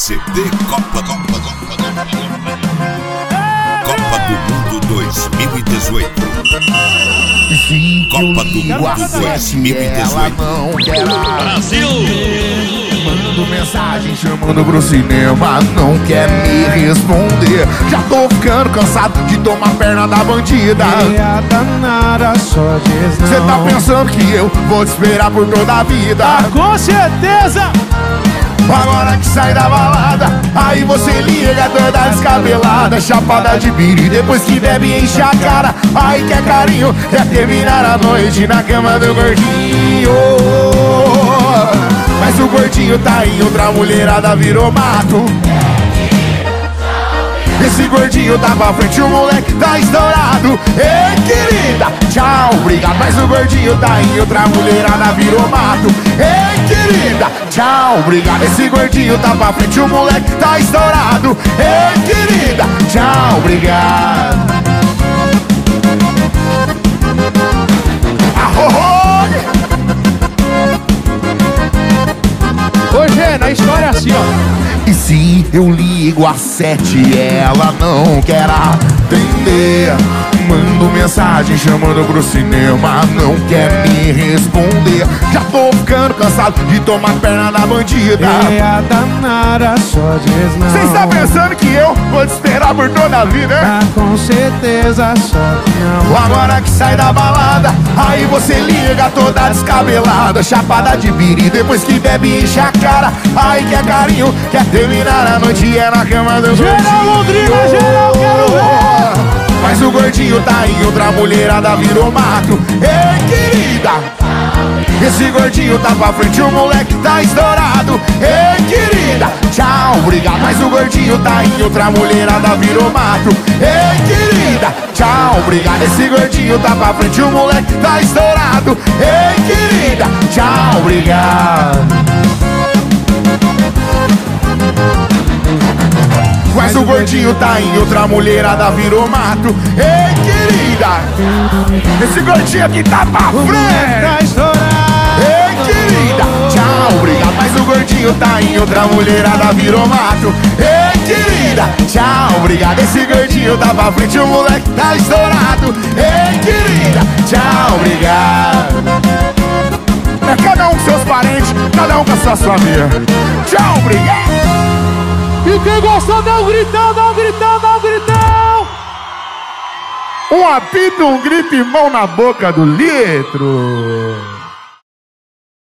CD Copa do Mundo 2018. Copa do Mundo 2018. Brasil! Mando mensagem chamando pro cinema, não quer me responder. Já tô ficando cansado de tomar perna da bandida. Danada só diz não. Cê tá pensando que eu vou te esperar por toda a vida? Com certeza! Agora que sai da balada, aí você liga toda descabelada, chapada de biri, depois que bebe enche a cara. Aí quer carinho, quer terminar a noite na cama do gordinho. Mas o gordinho tá em outra mulherada, virou mato. Esse gordinho tá pra frente, o moleque tá estourado. Ei, querida, tchau, obrigado. Mas o gordinho tá em outra mulherada, virou mato. Ei, querida, tchau, obrigado. Esse gordinho tá pra frente, o moleque tá estourado. Ei, querida, tchau, obrigado. Hoje na história é assim, ó. E se eu ligo às 7 e ela não quer atender? Mando mensagem chamando pro cinema, não quer me responder. Já tô ficando cansado de tomar perna da bandida. E a danada só diz não. Cê está pensando que eu vou te esperar por toda a vida, né? Com certeza só que não. Agora que sai da balada, aí você liga toda descabelada, chapada de biri, depois que bebe enche a cara. Aí quer carinho, quer terminar a noite é na cama do Geral gordinho. Londrina, geral, quero ver. Mas o gordinho tá em outra mulherada, virou mato. Ei, querida, esse gordinho tá pra frente, o moleque tá estourado. Ei, querida, tchau, obrigado. Mas o gordinho tá em outra mulherada, virou mato. Ei, querida, tchau, obrigado. Esse gordinho tá pra frente, o moleque tá estourado. Ei, querida, tchau, obrigado. Mas o gordinho tá em outra mulherada, virou mato. Ei, querida, esse gordinho aqui tá pra frente. Ei, querida, tchau, obrigado. Mas o gordinho tá em outra mulherada, virou mato. Ei, querida, tchau, obrigado. Esse gordinho tá pra frente, o moleque tá estourado. Ei, querida, tchau, obrigado. É cada um com seus parentes, cada um com a sua família. Tchau, obrigado. E quem gostou, dá um gritão, dá um gritão, dá um gritão. Um apito, um grito e mão na boca do litro.